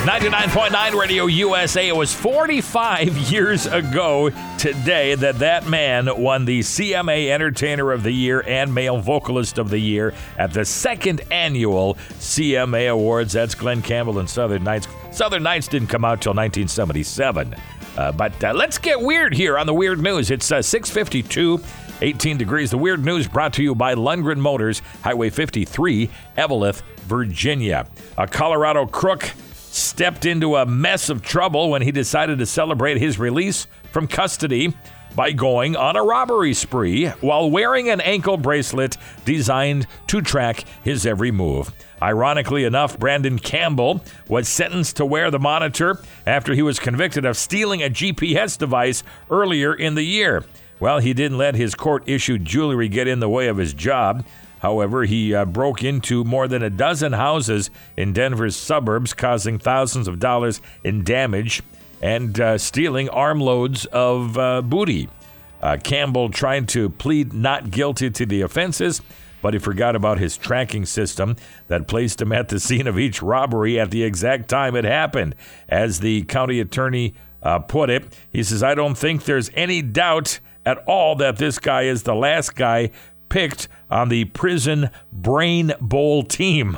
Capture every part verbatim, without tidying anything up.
ninety-nine point nine Radio U S A. It was forty-five years ago today that that man won the C M A Entertainer of the Year and Male Vocalist of the Year at the second annual C M A Awards. That's Glenn Campbell and Southern Nights. Southern Nights didn't come out till nineteen seventy-seven. Uh, but uh, let's get weird here on the Weird News. It's uh, six fifty-two, eighteen degrees. The Weird News brought to you by Lundgren Motors, Highway fifty-three, Eveleth, Virginia. A Colorado crook stepped into a mess of trouble when he decided to celebrate his release from custody by going on a robbery spree while wearing an ankle bracelet designed to track his every move. Ironically enough, Brandon Campbell was sentenced to wear the monitor after he was convicted of stealing a G P S device earlier in the year. Well, he didn't let his court-issued jewelry get in the way of his job. However, he uh, broke into more than a dozen houses in Denver's suburbs, causing thousands of dollars in damage and uh, stealing armloads of uh, booty. Uh, Campbell tried to plead not guilty to the offenses, but he forgot about his tracking system that placed him at the scene of each robbery at the exact time it happened. As the county attorney uh, put it, he says, "I don't think there's any doubt at all that this guy is the last guy picked on the prison Brain Bowl team."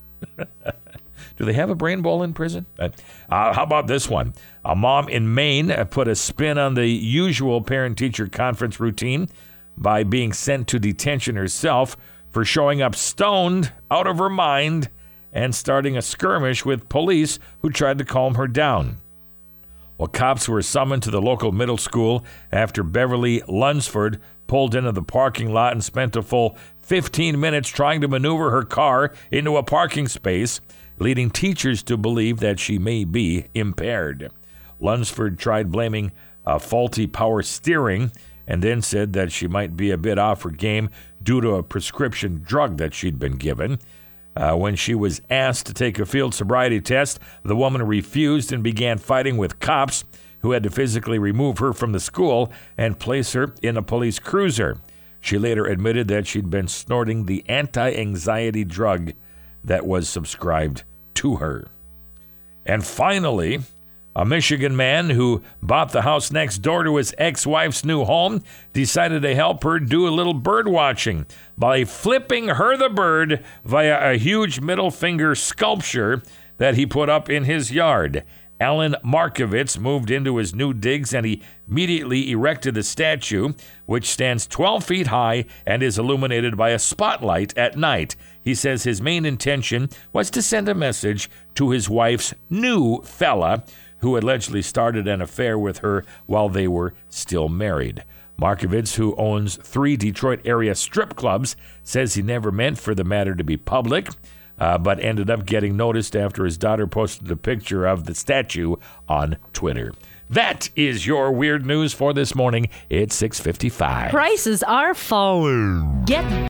Do they have a Brain Bowl in prison? Uh, how about this one? A mom in Maine put a spin on the usual parent-teacher conference routine by being sent to detention herself for showing up stoned, out of her mind, and starting a skirmish with police who tried to calm her down. Well, cops were summoned to the local middle school after Beverly Lunsford pulled into the parking lot and spent a full fifteen minutes trying to maneuver her car into a parking space, leading teachers to believe that she may be impaired. Lunsford tried blaming uh, faulty power steering and then said that she might be a bit off her game due to a prescription drug that she'd been given. Uh, when she was asked to take a field sobriety test, the woman refused and began fighting with cops who had to physically remove her from the school and place her in a police cruiser. She later admitted that she'd been snorting the anti-anxiety drug that was subscribed to her. And finally, a Michigan man who bought the house next door to his ex-wife's new home decided to help her do a little bird watching by flipping her the bird via a huge middle finger sculpture that he put up in his yard. Alan Markovitz moved into his new digs and he immediately erected a statue, which stands twelve feet high and is illuminated by a spotlight at night. He says his main intention was to send a message to his wife's new fella, who allegedly started an affair with her while they were still married. Markovitz, who owns three Detroit area strip clubs, says he never meant for the matter to be public, uh, but ended up getting noticed after his daughter posted a picture of the statue on Twitter. That is your weird news for this morning. It's six fifty-five. Prices are falling. Get